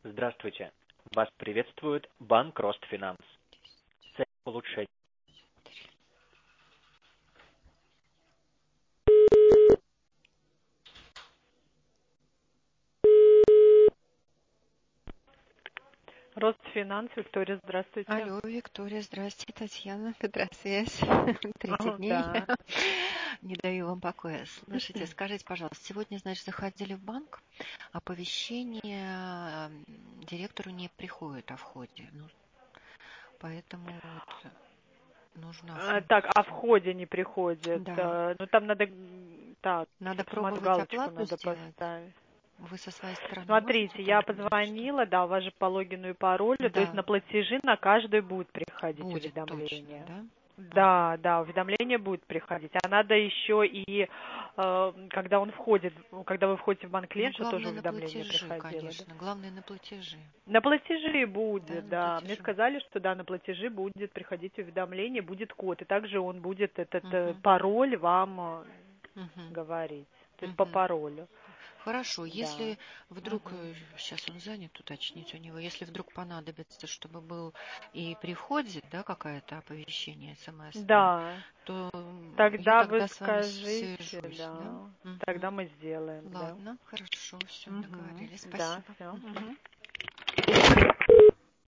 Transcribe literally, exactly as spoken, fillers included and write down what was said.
Здравствуйте. Вас приветствует банк Ростфинанс. Цель улучшения. Ростфинанс, Виктория, здравствуйте. Алло, Виктория, здрасте, Татьяна, Петросвязь. Третий Ага, дней. да. Не даю вам покоя. Слушайте, скажите, пожалуйста, сегодня, значит, заходили в банк, оповещение м, директору не приходит о входе. Ну, поэтому вот нужно А, Так, а в функцию. ходе не приходит. Да. А, Ну, там надо, м, так, Надо автомат пробовать галочку оплату надо сделать. поставить. Вы со своей стороны можете Смотрите, я так или что? позвонила, да, у вас же по логину и паролю, то есть Да, на платежи на каждый будет приходить будет точно, уведомление. да? Ага. Да, да, уведомление будет приходить. А надо еще и, э, когда он входит, когда вы входите в банк Ну, клиент, что тоже главное на уведомление платежи, приходило, да? конечно. Главное на платежи. На платежи Да, будет, на да. Мне платежи. сказали, что да, на платежи будет приходить уведомление, будет код, и также он будет этот э, Угу, пароль вам э, угу, говорить, то есть по угу. паролю, Хорошо, да. если вдруг, Мгм. э, сейчас он занят, уточнить у него, если вдруг понадобится, чтобы был и при входе, да, какое-то оповещение смс-ное, Да, то м, я тогда вы тогда с вами скажите, свяжусь, да? да, тогда Угу. мы сделаем, да. Ладно, хорошо, все, Угу. договорились, Да, спасибо. все. Мгм.